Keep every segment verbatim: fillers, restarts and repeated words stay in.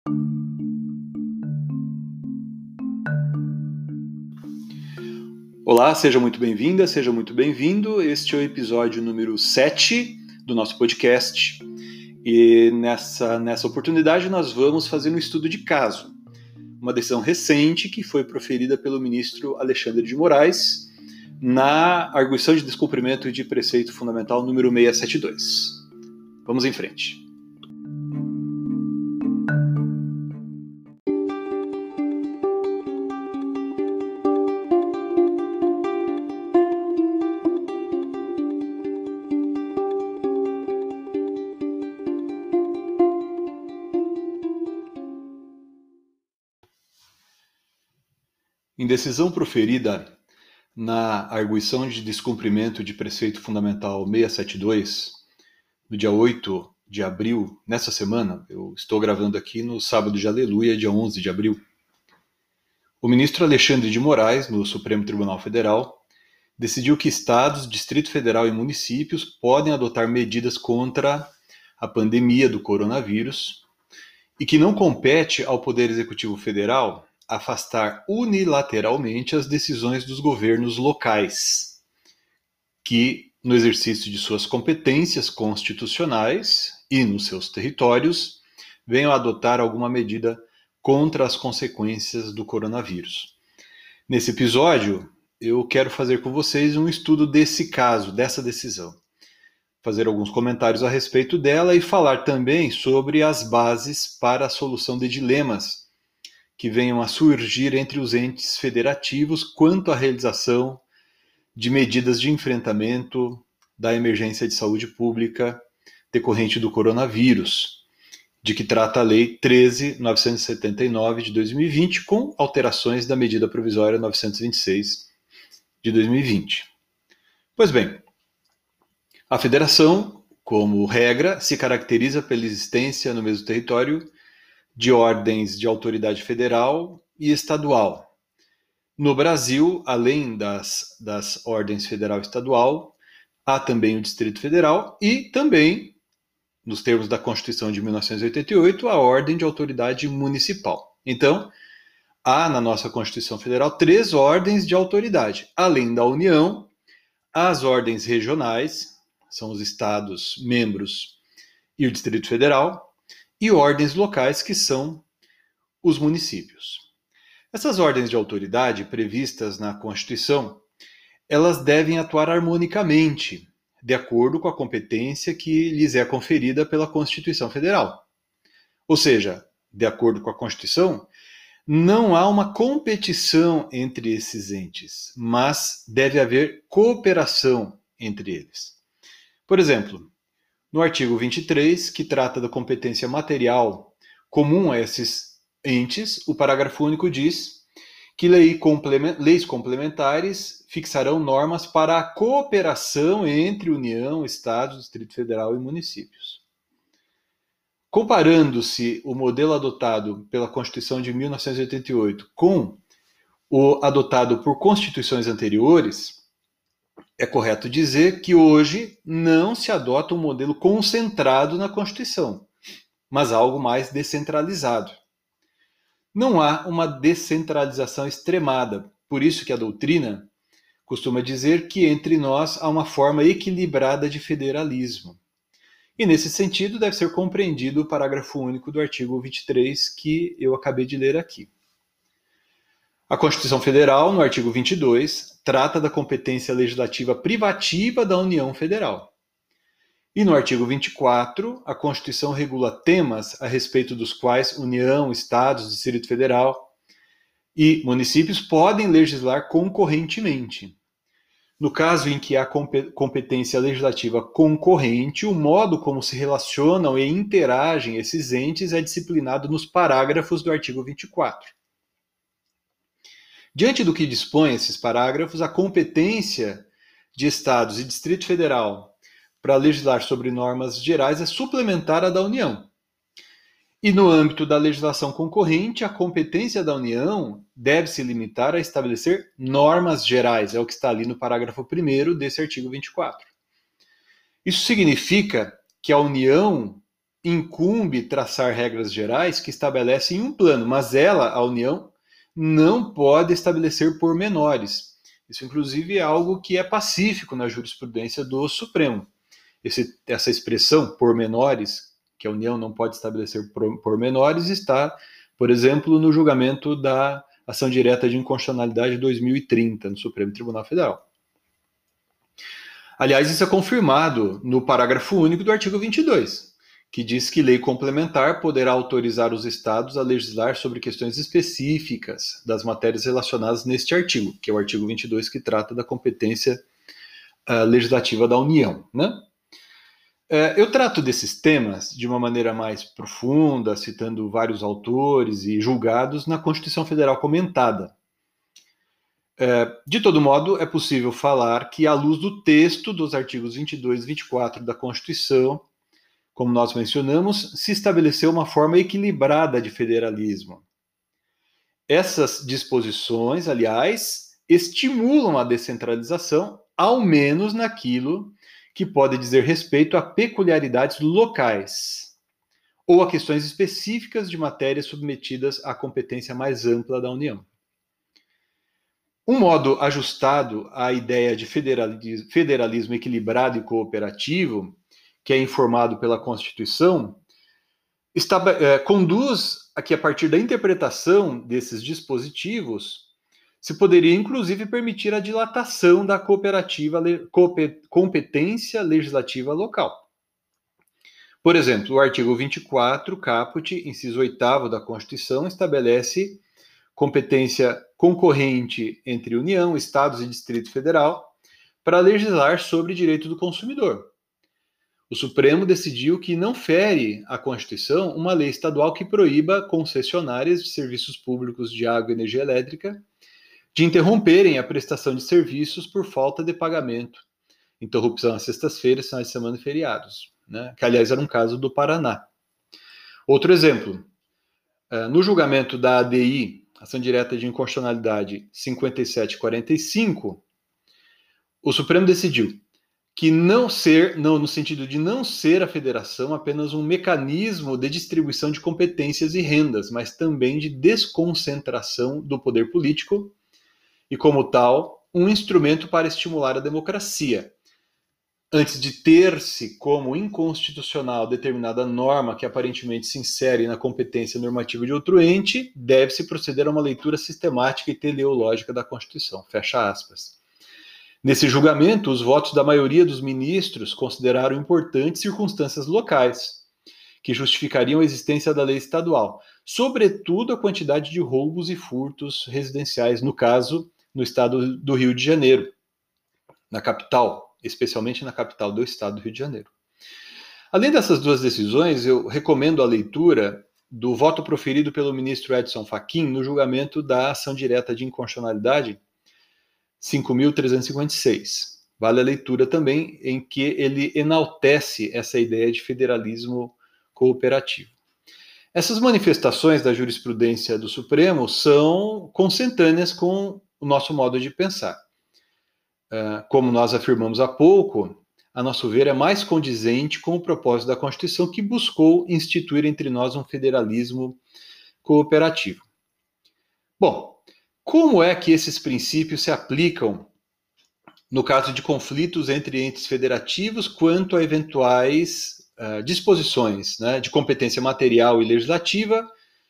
Olá, seja muito bem-vinda, seja muito bem-vindo. Este é o episódio número sete do nosso podcast. E nessa, nessa oportunidade nós vamos fazer um estudo de caso. Uma decisão recente que foi proferida pelo ministro Alexandre de Moraes na arguição de descumprimento de preceito fundamental número seiscentos e setenta e dois. Vamos em frente. Em decisão proferida na arguição de descumprimento de preceito fundamental seiscentos e setenta e dois, no dia oito de abril, nessa semana, eu estou gravando aqui no sábado de Aleluia, dia onze de abril, o ministro Alexandre de Moraes, no Supremo Tribunal Federal, decidiu que estados, Distrito Federal e municípios podem adotar medidas contra a pandemia do coronavírus e que não compete ao Poder Executivo Federal afastar unilateralmente as decisões dos governos locais, que, no exercício de suas competências constitucionais e nos seus territórios, venham a adotar alguma medida contra as consequências do coronavírus. Nesse episódio, eu quero fazer com vocês um estudo desse caso, dessa decisão, fazer alguns comentários a respeito dela e falar também sobre as bases para a solução de dilemas que venham a surgir entre os entes federativos quanto à realização de medidas de enfrentamento da emergência de saúde pública decorrente do coronavírus, de que trata a Lei treze mil novecentos e setenta e nove de dois mil e vinte, com alterações da medida provisória novecentos e vinte e seis de dois mil e vinte. Pois bem, a federação, como regra, se caracteriza pela existência no mesmo território de ordens de autoridade federal e estadual. No Brasil, além das, das ordens federal e estadual, há também o Distrito Federal e também, nos termos da Constituição de mil novecentos e oitenta e oito, a ordem de autoridade municipal. Então, há na nossa Constituição Federal três ordens de autoridade. Além da União, as ordens regionais, são os estados membros e o Distrito Federal, e ordens locais, que são os municípios. Essas ordens de autoridade previstas na Constituição, elas devem atuar harmonicamente, de acordo com a competência que lhes é conferida pela Constituição Federal. Ou seja, de acordo com a Constituição, não há uma competição entre esses entes, mas deve haver cooperação entre eles. Por exemplo, no artigo vinte e três, que trata da competência material comum a esses entes, o parágrafo único diz que lei complement- leis complementares fixarão normas para a cooperação entre União, Estados, Distrito Federal e municípios. Comparando-se o modelo adotado pela Constituição de mil novecentos e oitenta e oito com o adotado por constituições anteriores, é correto dizer que hoje não se adota um modelo concentrado na Constituição, mas algo mais descentralizado. Não há uma descentralização extremada, por isso que a doutrina costuma dizer que entre nós há uma forma equilibrada de federalismo. E nesse sentido deve ser compreendido o parágrafo único do artigo vinte e três que eu acabei de ler aqui. A Constituição Federal, no artigo vinte e dois, trata da competência legislativa privativa da União Federal. E no artigo vinte e quatro, a Constituição regula temas a respeito dos quais União, Estados, Distrito Federal e municípios podem legislar concorrentemente. No caso em que há competência legislativa concorrente, o modo como se relacionam e interagem esses entes é disciplinado nos parágrafos do artigo vinte e quatro. Diante do que dispõem esses parágrafos, a competência de Estados e Distrito Federal para legislar sobre normas gerais é suplementar à da União. E no âmbito da legislação concorrente, a competência da União deve se limitar a estabelecer normas gerais, é o que está ali no parágrafo primeiro desse artigo vinte e quatro. Isso significa que a União incumbe traçar regras gerais que estabelecem um plano, mas ela, a União, não pode estabelecer pormenores. Isso, inclusive, é algo que é pacífico na jurisprudência do Supremo. Esse, essa expressão, pormenores, que a União não pode estabelecer pormenores, está, por exemplo, no julgamento da ação direta de inconstitucionalidade de dois mil e trinta, no Supremo Tribunal Federal. Aliás, isso é confirmado no parágrafo único do artigo vinte e dois, que diz que lei complementar poderá autorizar os estados a legislar sobre questões específicas das matérias relacionadas neste artigo, que é o artigo vinte e dois, que trata da competência uh, legislativa da União, né? Eu trato desses temas de uma maneira mais profunda, citando vários autores e julgados na Constituição Federal comentada. De todo modo, é possível falar que, à luz do texto dos artigos vinte e dois e vinte e quatro da Constituição, como nós mencionamos, se estabeleceu uma forma equilibrada de federalismo. Essas disposições, aliás, estimulam a descentralização, ao menos naquilo que pode dizer respeito a peculiaridades locais ou a questões específicas de matérias submetidas à competência mais ampla da União. Um modo ajustado à ideia de federalismo, federalismo equilibrado e cooperativo, que é informado pela Constituição, está, é, conduz a que, a partir da interpretação desses dispositivos, se poderia, inclusive, permitir a dilatação da cooperativa, competência legislativa local. Por exemplo, o artigo vinte e quatro, caput, inciso oitavo da Constituição, estabelece competência concorrente entre União, Estados e Distrito Federal para legislar sobre direito do consumidor. O Supremo decidiu que não fere à Constituição uma lei estadual que proíba concessionárias de serviços públicos de água e energia elétrica de interromperem a prestação de serviços por falta de pagamento, interrupção às sextas-feiras, finais de semana e feriados, né? Que, aliás, era um caso do Paraná. Outro exemplo, no julgamento da A D I, Ação Direta de Inconstitucionalidade cinquenta e sete quarenta e cinco, o Supremo decidiu que não ser, não, no sentido de não ser a federação apenas um mecanismo de distribuição de competências e rendas, mas também de desconcentração do poder político, e, como tal, um instrumento para estimular a democracia. Antes de ter-se como inconstitucional determinada norma que aparentemente se insere na competência normativa de outro ente, deve-se proceder a uma leitura sistemática e teleológica da Constituição. Fecha aspas. Nesse julgamento, os votos da maioria dos ministros consideraram importantes circunstâncias locais, que justificariam a existência da lei estadual, sobretudo a quantidade de roubos e furtos residenciais, no caso, no estado do Rio de Janeiro, na capital, especialmente na capital do estado do Rio de Janeiro. Além dessas duas decisões, eu recomendo a leitura do voto proferido pelo ministro Edson Fachin no julgamento da ação direta de inconstitucionalidade cinco mil trezentos e cinquenta e seis. Vale a leitura também, em que ele enaltece essa ideia de federalismo cooperativo. Essas manifestações da jurisprudência do Supremo são consentâneas com o nosso modo de pensar. Como nós afirmamos há pouco, a nosso ver, é mais condizente com o propósito da Constituição, que buscou instituir entre nós um federalismo cooperativo. Bom, como é que esses princípios se aplicam no caso de conflitos entre entes federativos quanto a eventuais uh, disposições, né, de competência material e legislativa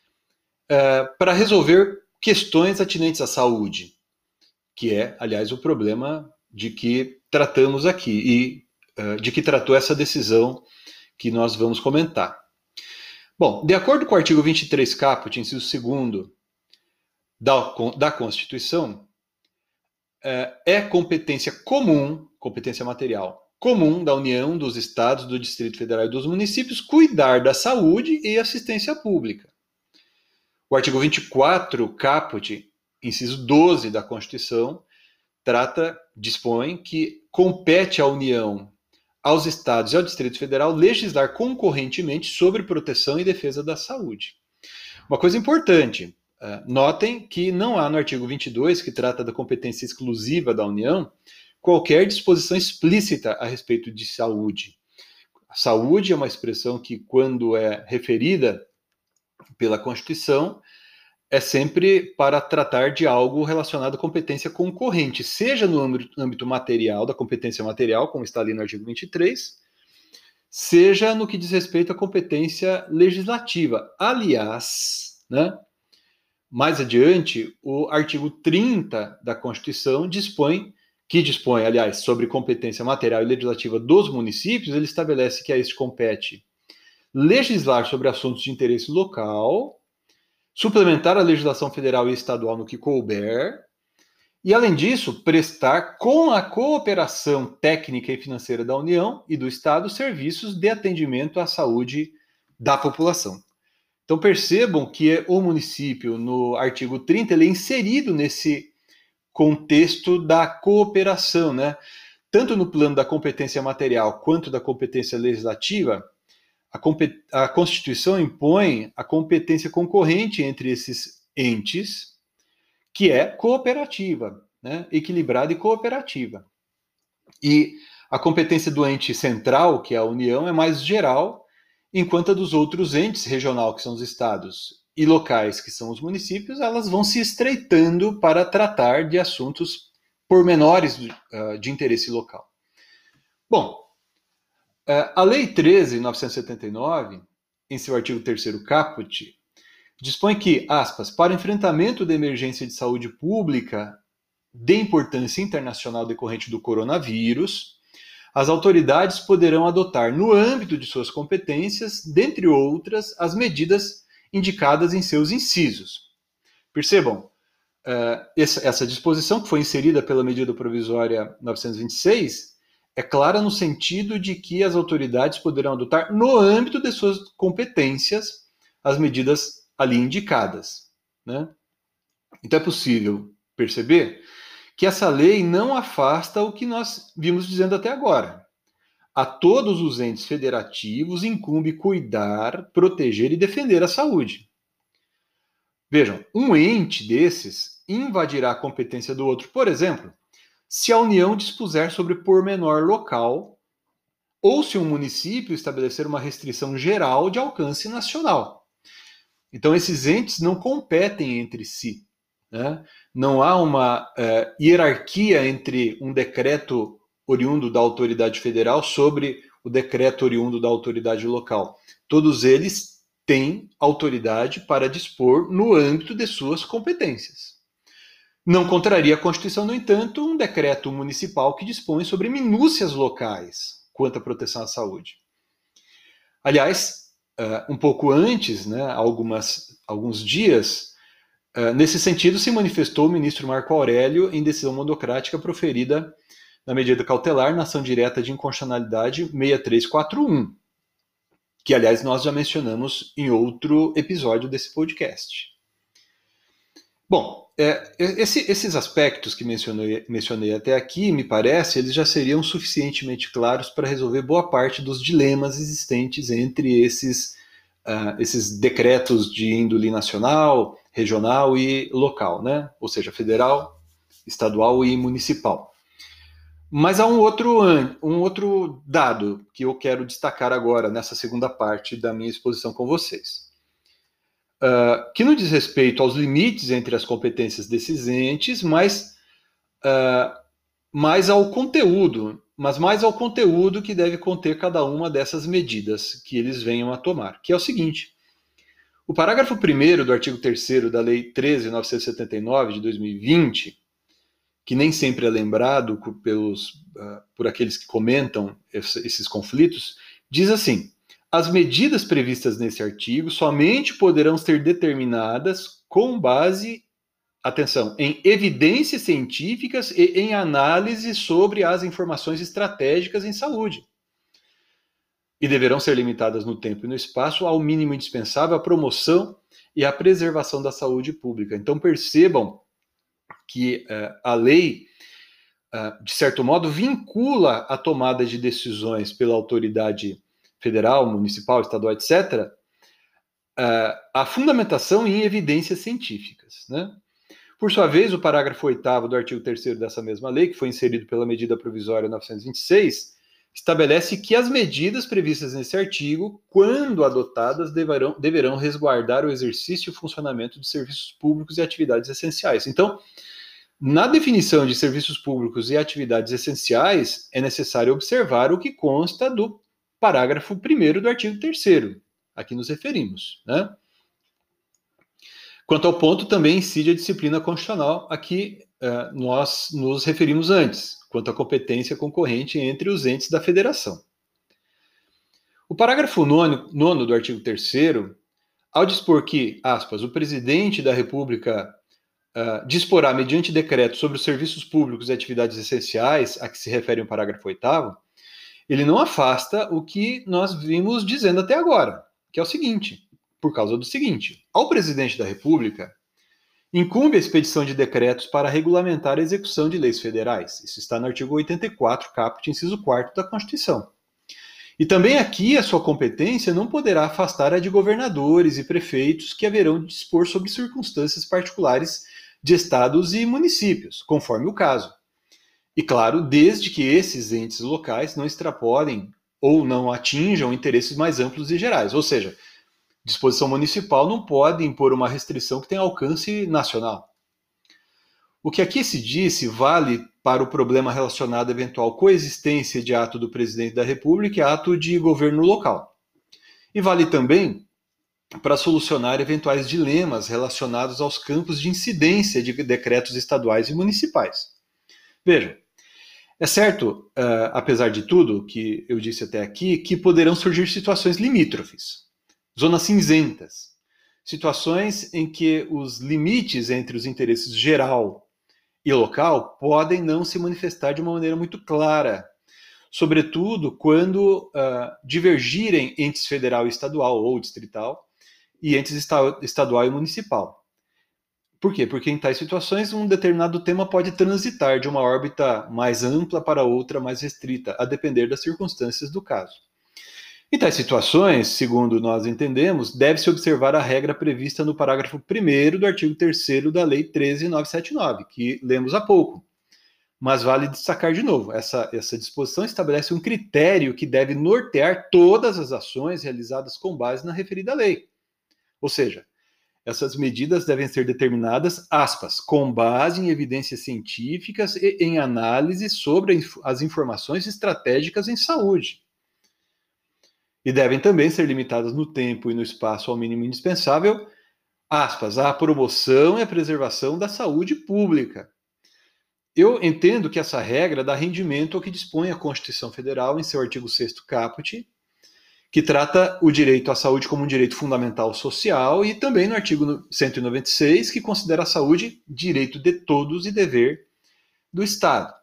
uh, para resolver questões atinentes à saúde, que é, aliás, o problema de que tratamos aqui e uh, de que tratou essa decisão que nós vamos comentar. Bom, de acordo com o artigo vinte e três caput, inciso segundo da, da Constituição, uh, é competência comum, competência material, comum da União, dos Estados, do Distrito Federal e dos municípios cuidar da saúde e assistência pública. O artigo vinte e quatro caput, inciso doze da Constituição, trata, dispõe que compete à União, aos Estados e ao Distrito Federal legislar concorrentemente sobre proteção e defesa da saúde. Uma coisa importante, uh, notem que não há no artigo vinte e dois, que trata da competência exclusiva da União, qualquer disposição explícita a respeito de saúde. saúde é uma expressão que, quando é referida pela Constituição, é sempre para tratar de algo relacionado à competência concorrente, seja no âmbito material, da competência material, como está ali no artigo vinte e três, seja no que diz respeito à competência legislativa. Aliás, né, mais adiante, o artigo trinta da Constituição dispõe, que dispõe, aliás, sobre competência material e legislativa dos municípios, ele estabelece que a este compete legislar sobre assuntos de interesse local, suplementar a legislação federal e estadual no que couber, e, além disso, prestar, com a cooperação técnica e financeira da União e do Estado, serviços de atendimento à saúde da população. Então, percebam que o município, no artigo trinta, ele é inserido nesse contexto da cooperação, né? Tanto no plano da competência material quanto da competência legislativa, a, compet... a Constituição impõe a competência concorrente entre esses entes, que é cooperativa, né? Equilibrada e cooperativa. E a competência do ente central, que é a União, é mais geral, enquanto a dos outros entes regional, que são os estados, e locais, que são os municípios, elas vão se estreitando para tratar de assuntos pormenores uh, de interesse local. Bom, uh, a Lei treze mil novecentos e setenta e nove, em seu artigo terceiro caput, dispõe que, aspas, para enfrentamento da emergência de saúde pública de importância internacional decorrente do coronavírus, as autoridades poderão adotar, no âmbito de suas competências, dentre outras, as medidas indicadas em seus incisos. Percebam, essa disposição, que foi inserida pela medida provisória novecentos e vinte e seis, é clara no sentido de que as autoridades poderão adotar, no âmbito de suas competências, as medidas ali indicadas, né? Então é possível perceber que essa lei não afasta o que nós vimos dizendo até agora. A todos os entes federativos incumbe cuidar, proteger e defender a saúde. Vejam, um ente desses invadirá a competência do outro, por exemplo, se a União dispuser sobre pormenor local ou se um município estabelecer uma restrição geral de alcance nacional. Então, esses entes não competem entre si, né? Não há uma uh, hierarquia entre um decreto oriundo da autoridade federal sobre o decreto oriundo da autoridade local. Todos eles têm autoridade para dispor no âmbito de suas competências. Não contraria a Constituição, no entanto, um decreto municipal que dispõe sobre minúcias locais quanto à proteção à saúde. Aliás, uh, um pouco antes, né, algumas, alguns dias, Uh, nesse sentido, se manifestou o ministro Marco Aurélio em decisão monocrática proferida na medida cautelar na ação direta de inconstitucionalidade seis três quatro um, que, aliás, nós já mencionamos em outro episódio desse podcast. Bom, é, esse, esses aspectos que mencionei, mencionei até aqui, me parece, eles já seriam suficientemente claros para resolver boa parte dos dilemas existentes entre esses, uh, esses decretos de índole nacional, regional e local, né? Ou seja, federal, estadual e municipal. Mas há um outro, um outro dado que eu quero destacar agora, nessa segunda parte da minha exposição com vocês, uh, que não diz respeito aos limites entre as competências desses entes, mas uh, mais ao conteúdo, mas mais ao conteúdo que deve conter cada uma dessas medidas que eles venham a tomar, que é o seguinte: o parágrafo primeiro do artigo terceiro da Lei treze mil novecentos e setenta e nove de dois mil e vinte, que nem sempre é lembrado pelos, uh, por aqueles que comentam esses conflitos, diz assim: as medidas previstas nesse artigo somente poderão ser determinadas com base, atenção, em evidências científicas e em análise sobre as informações estratégicas em saúde. E deverão ser limitadas no tempo e no espaço ao mínimo indispensável à promoção e à preservação da saúde pública. Então percebam que uh, a lei, uh, de certo modo, vincula a tomada de decisões pela autoridade federal, municipal, estadual, etcétera, uh, a fundamentação em evidências científicas, né? Por sua vez, o parágrafo oitavo do artigo terceiro dessa mesma lei, que foi inserido pela medida provisória novecentos e vinte e seis, estabelece que as medidas previstas nesse artigo, quando adotadas, deverão, deverão resguardar o exercício e o funcionamento de serviços públicos e atividades essenciais. Então, na definição de serviços públicos e atividades essenciais, é necessário observar o que consta do parágrafo primeiro do artigo terceiro, a que nos referimos, né? Quanto ao ponto, também incide a disciplina constitucional a que uh, nós nos referimos antes, quanto à competência concorrente entre os entes da federação. O parágrafo nono, nono do artigo terceiro, ao dispor que, aspas, o presidente da República uh, disporá, mediante decreto, sobre os serviços públicos e atividades essenciais, a que se refere o parágrafo oitavo, ele não afasta o que nós vimos dizendo até agora, que é o seguinte, por causa do seguinte, ao presidente da República incumbe a expedição de decretos para regulamentar a execução de leis federais. Isso está no artigo oitenta e quatro, caput, inciso quarto da Constituição. E também aqui a sua competência não poderá afastar a de governadores e prefeitos que haverão de dispor sobre circunstâncias particulares de estados e municípios, conforme o caso. E claro, desde que esses entes locais não extrapolem ou não atinjam interesses mais amplos e gerais, ou seja, disposição municipal não pode impor uma restrição que tenha alcance nacional. O que aqui se disse vale para o problema relacionado à eventual coexistência de ato do presidente da República e ato de governo local. E vale também para solucionar eventuais dilemas relacionados aos campos de incidência de decretos estaduais e municipais. Vejam, é certo, uh, apesar de tudo que eu disse até aqui, que poderão surgir situações limítrofes, zonas cinzentas, situações em que os limites entre os interesses geral e local podem não se manifestar de uma maneira muito clara, sobretudo quando uh, divergirem entes federal e estadual ou distrital e entes esta- estadual e municipal. Por quê? Porque em tais situações um determinado tema pode transitar de uma órbita mais ampla para outra mais restrita, a depender das circunstâncias do caso. Em tais situações, segundo nós entendemos, deve-se observar a regra prevista no parágrafo primeiro do artigo terceiro da Lei treze mil novecentos e setenta e nove, que lemos há pouco. Mas vale destacar de novo, essa, essa disposição estabelece um critério que deve nortear todas as ações realizadas com base na referida lei. Ou seja, essas medidas devem ser determinadas, aspas, com base em evidências científicas e em análise sobre as informações estratégicas em saúde. E devem também ser limitadas no tempo e no espaço ao mínimo indispensável, aspas, à promoção e à preservação da saúde pública. Eu entendo que essa regra dá rendimento ao que dispõe a Constituição Federal em seu artigo sexto caput, que trata o direito à saúde como um direito fundamental social, e também no artigo cento e noventa e seis, que considera a saúde direito de todos e dever do Estado.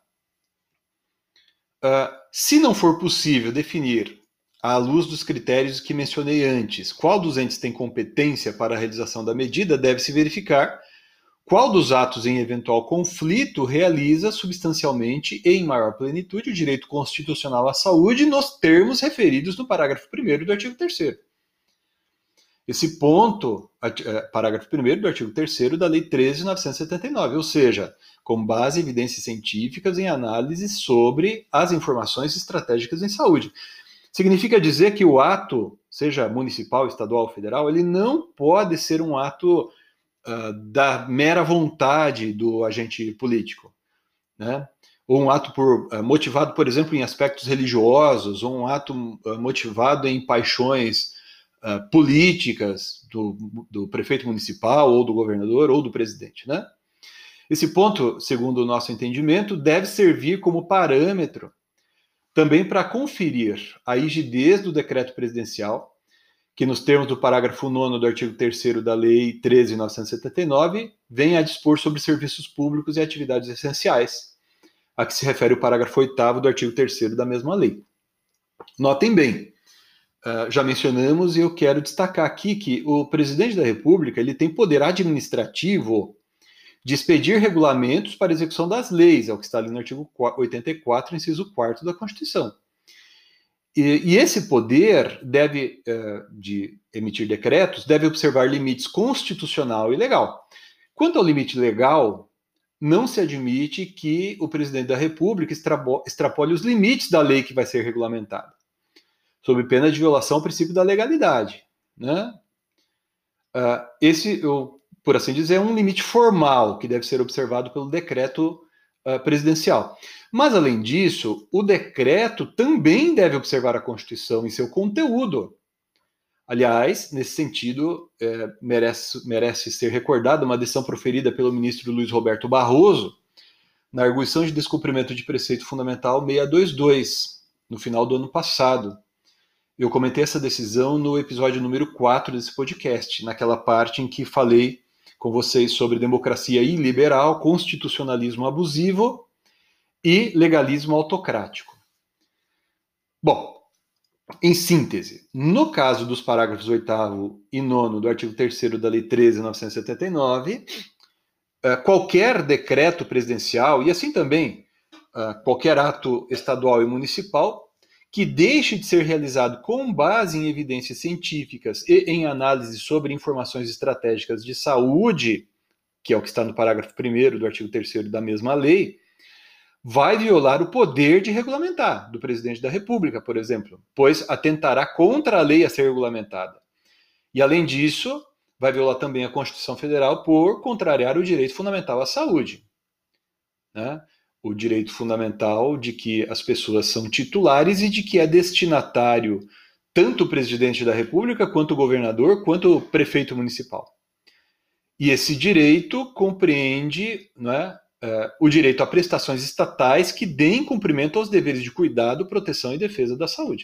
Uh, se não for possível definir, à luz dos critérios que mencionei antes, qual dos entes tem competência para a realização da medida, deve-se verificar qual dos atos em eventual conflito realiza substancialmente e em maior plenitude o direito constitucional à saúde nos termos referidos no parágrafo primeiro do artigo terceiro. Esse ponto, parágrafo primeiro do artigo terceiro da Lei treze mil novecentos e setenta e nove, ou seja, com base em evidências científicas em análise sobre as informações estratégicas em saúde. Significa dizer que o ato, seja municipal, estadual ou federal, ele não pode ser um ato uh, da mera vontade do agente político, né? Ou um ato por, uh, motivado, por exemplo, em aspectos religiosos, ou um ato uh, motivado em paixões uh, políticas do, do prefeito municipal, ou do governador, ou do presidente, né? Esse ponto, segundo o nosso entendimento, deve servir como parâmetro também para conferir a rigidez do decreto presidencial, que nos termos do parágrafo nono do artigo terceiro da Lei treze mil novecentos e setenta e nove, vem a dispor sobre serviços públicos e atividades essenciais, a que se refere o parágrafo oitavo do artigo terceiro da mesma lei. Notem bem, já mencionamos e eu quero destacar aqui que o presidente da República ele tem poder administrativo de expedir regulamentos para execução das leis, é o que está ali no artigo oitenta e quatro, inciso quarto da Constituição. E, e esse poder deve, uh, de emitir decretos, deve observar limites constitucional e legal. Quanto ao limite legal, não se admite que o presidente da República extrapole os limites da lei que vai ser regulamentada, sob pena de violação ao princípio da legalidade, né? Uh, esse, eu, por assim dizer, é um limite formal que deve ser observado pelo decreto uh, presidencial. Mas, além disso, o decreto também deve observar a Constituição em seu conteúdo. Aliás, nesse sentido, é, merece, merece ser recordada uma decisão proferida pelo ministro Luiz Roberto Barroso na arguição de descumprimento de preceito fundamental seiscentos e vinte e dois, no final do ano passado. Eu comentei essa decisão no episódio número quatro desse podcast, naquela parte em que falei com vocês sobre democracia iliberal, constitucionalismo abusivo e legalismo autocrático. Bom, em síntese, no caso dos parágrafos oitavo e nono do artigo terceiro da Lei treze mil novecentos e setenta e nove, qualquer decreto presidencial, e assim também qualquer ato estadual e municipal, que deixe de ser realizado com base em evidências científicas e em análise sobre informações estratégicas de saúde, que é o que está no parágrafo primeiro do artigo terceiro da mesma lei, vai violar o poder de regulamentar do presidente da República, por exemplo, pois atentará contra a lei a ser regulamentada. E, além disso, vai violar também a Constituição Federal por contrariar o direito fundamental à saúde, né? O direito fundamental de que as pessoas são titulares e de que é destinatário tanto o presidente da República, quanto o governador, quanto o prefeito municipal. E esse direito compreende, né, uh, o direito a prestações estatais que deem cumprimento aos deveres de cuidado, proteção e defesa da saúde.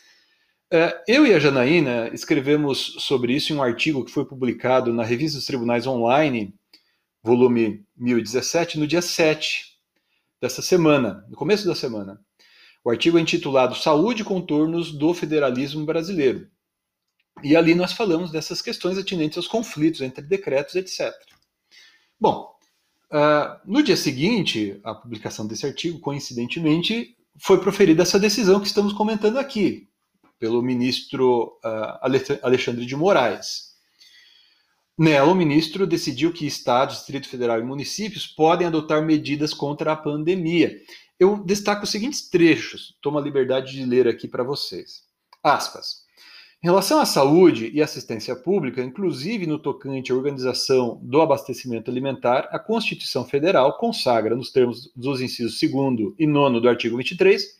Uh, eu e a Janaína escrevemos sobre isso em um artigo que foi publicado na Revista dos Tribunais Online, volume mil e dezessete, no dia sete dessa semana, no começo da semana. O artigo é intitulado Saúde e Contornos do Federalismo Brasileiro. E ali nós falamos dessas questões atinentes aos conflitos entre decretos, etcétera. Bom, uh, no dia seguinte, à publicação desse artigo, coincidentemente, foi proferida essa decisão que estamos comentando aqui, pelo ministro uh, Alexandre de Moraes. Nela, o ministro decidiu que estados, Distrito Federal e municípios podem adotar medidas contra a pandemia. Eu destaco os seguintes trechos, tomo a liberdade de ler aqui para vocês. Aspas. Em relação à saúde e assistência pública, inclusive no tocante à organização do abastecimento alimentar, a Constituição Federal consagra, nos termos dos incisos segundo e nono do artigo vinte e três,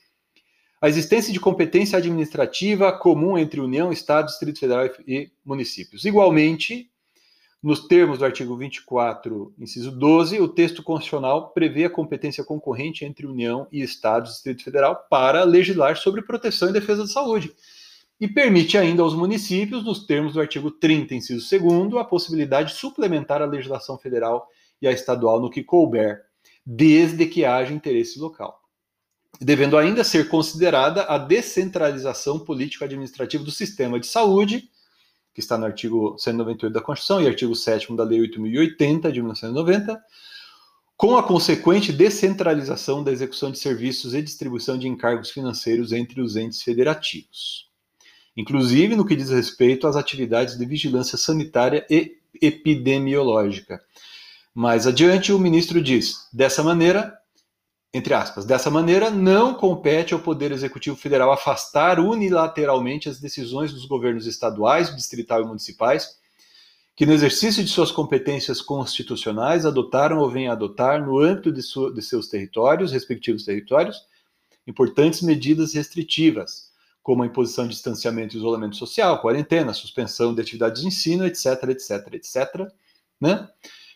a existência de competência administrativa comum entre União, Estado, Distrito Federal e municípios. Igualmente, nos termos do artigo vinte e quatro, inciso doze, o texto constitucional prevê a competência concorrente entre União e Estado e Distrito Federal para legislar sobre proteção e defesa da saúde. E permite ainda aos municípios, nos termos do artigo trinta, inciso segundo, a possibilidade de suplementar a legislação federal e a estadual no que couber, desde que haja interesse local. Devendo ainda ser considerada a descentralização político-administrativa do sistema de saúde, que está no artigo cento e noventa e oito da Constituição e artigo sétimo da Lei oito mil e oitenta, de mil novecentos e noventa, com a consequente descentralização da execução de serviços e distribuição de encargos financeiros entre os entes federativos, inclusive no que diz respeito às atividades de vigilância sanitária e epidemiológica. Mais adiante, o ministro diz, dessa maneira, entre aspas, dessa maneira, não compete ao Poder Executivo Federal afastar unilateralmente as decisões dos governos estaduais, distrital e municipais, que no exercício de suas competências constitucionais adotaram ou vêm a adotar, no âmbito de, su- de seus territórios, respectivos territórios, importantes medidas restritivas, como a imposição de distanciamento e isolamento social, quarentena, suspensão de atividades de ensino, etc, etc, etc, né?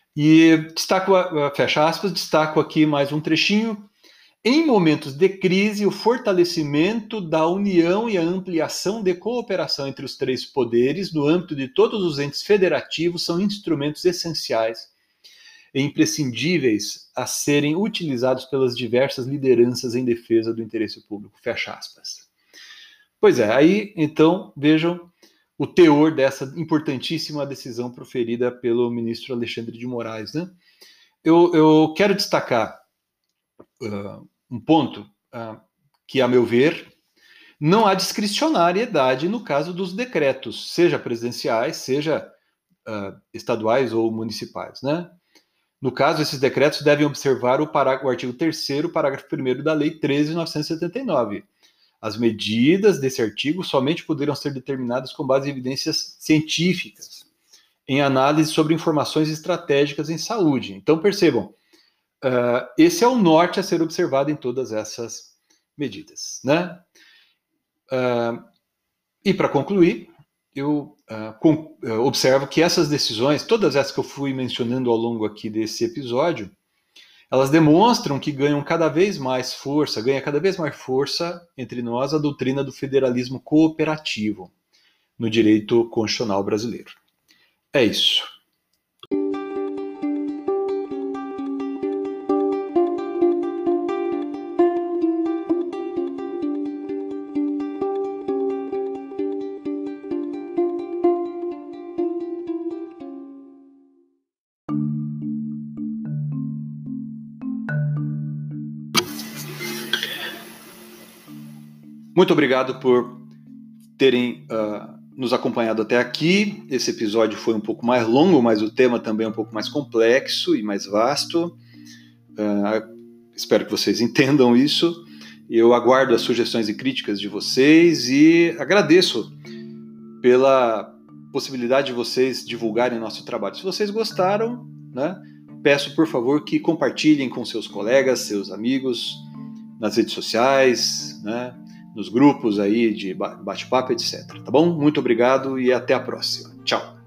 E destaco, fecha aspas, destaco aqui mais um trechinho. Em momentos de crise, o fortalecimento da união e a ampliação de cooperação entre os três poderes, no âmbito de todos os entes federativos, são instrumentos essenciais e imprescindíveis a serem utilizados pelas diversas lideranças em defesa do interesse público. Fecha aspas. Pois é, aí, então, vejam o teor dessa importantíssima decisão proferida pelo ministro Alexandre de Moraes, né? Eu, eu quero destacar uh, um ponto uh, que, a meu ver, não há discricionariedade no caso dos decretos, seja presidenciais, seja uh, estaduais ou municipais, né? No caso, esses decretos devem observar o, pará- o artigo terceiro, parágrafo primeiro da Lei treze mil novecentos e setenta e nove. As medidas desse artigo somente poderão ser determinadas com base em evidências científicas, em análise sobre informações estratégicas em saúde. Então, percebam, uh, esse é o norte a ser observado em todas essas medidas, né? Uh, e para concluir, eu uh, com, uh, observo que essas decisões, todas essas que eu fui mencionando ao longo aqui desse episódio, elas demonstram que ganham cada vez mais força, ganha cada vez mais força entre nós a doutrina do federalismo cooperativo no direito constitucional brasileiro. É isso. Muito obrigado por terem uh, nos acompanhado até aqui. Esse episódio foi um pouco mais longo, mas o tema também é um pouco mais complexo e mais vasto. Uh, espero que vocês entendam isso. Eu aguardo as sugestões e críticas de vocês e agradeço pela possibilidade de vocês divulgarem nosso trabalho. Se vocês gostaram, né, peço por favor que compartilhem com seus colegas, seus amigos, nas redes sociais, né, nos grupos aí de bate-papo, etcétera. Tá bom? Muito obrigado e até a próxima. Tchau!